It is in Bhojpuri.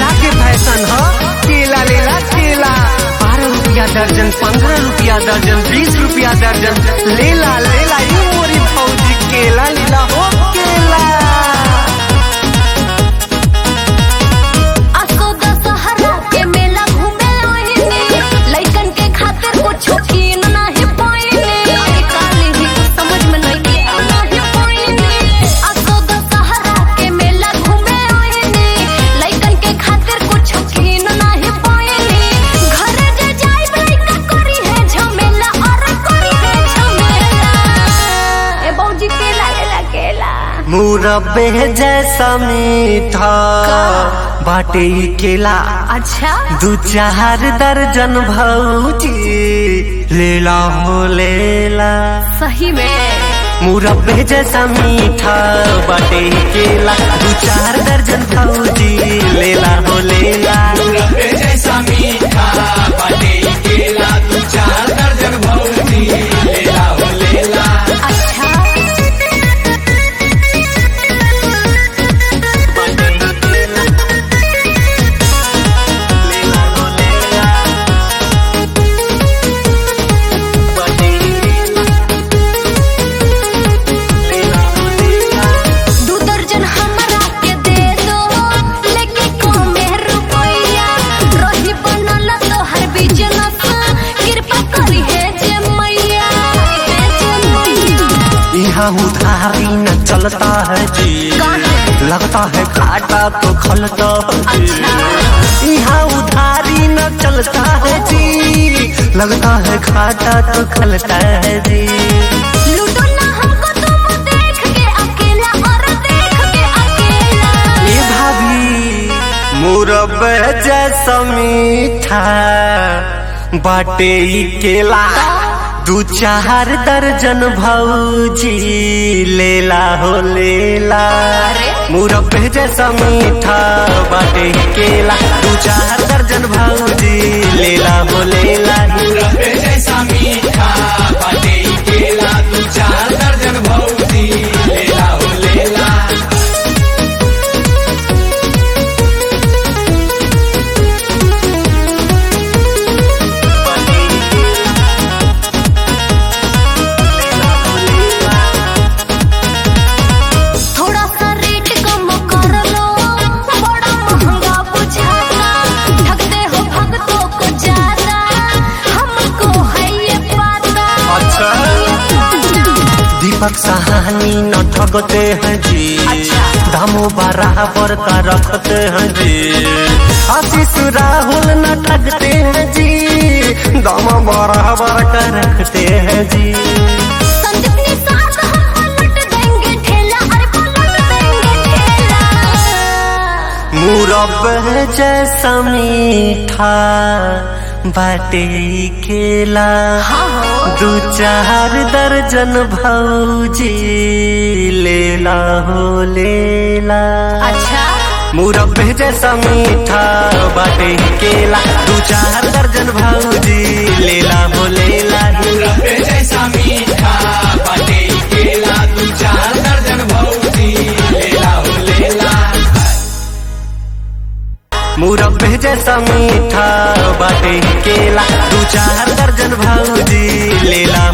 केला के फैशन ह। केला लेला केला 12 रुपया दर्जन, 15 रुपया दर्जन, 20 रुपया दर्जन। लेला लेला यू मोरी भौजी केला लीला हो केला। मुरब्बे जैसा मीठा बाटे केला। अच्छा 2-4 दर्जन भौजी लेला हो लेला। सही में मुरब्बे जैसा मीठा बाटे केला 2-4 दर्जन भौजी लेला हो लेला। मुरब्बे जैसा मीठा बाटे केला 2-4 दर्जन भौजी लेला हो लेला। अच्छा उधारी न चलता है जी, लगता है घाटा तो खलता है जी। यहाँ उधारी न चलता है जी, लगता है घाटा तो खलता है जी। लूटो ना हमको तुम देख के अकेला और देख के अकेला। ये भाभी मुरब्बे जैसा मीठा बाटे केला 2-4 दर्जन भौजी लेला हो लेला। मुरब्बे जैसा मीठा बाटे केला 2-4 दर्जन भौजी लेला हो लेला। मुरब्बे जैसा मीठा बाटे केला 2-4 दर्जन भौजी लेला हो लेला। दीपक सहानी न ठगते हैं जी, दामों बराबर का रखते हैं जी। आशीष राहुल न ठगते हैं जी, दामों बराबर का रखते हैं जी। मुरब्बे जैसा मीठा बाटे केला 2-4 दर्जन भौजी लेला हो लेला। अच्छा मुरब्बे जैसा मीठा बाटे केला 2-4 दर्जन भौजी लेला हो लेला। मुरब्बे जैसा मीठा बाटे केला 2-4 दर्जन भौजी लेला हो लेला। मुरब्बे जैसा मीठा बाटे केला 2-4 दर्जन भौजी लेला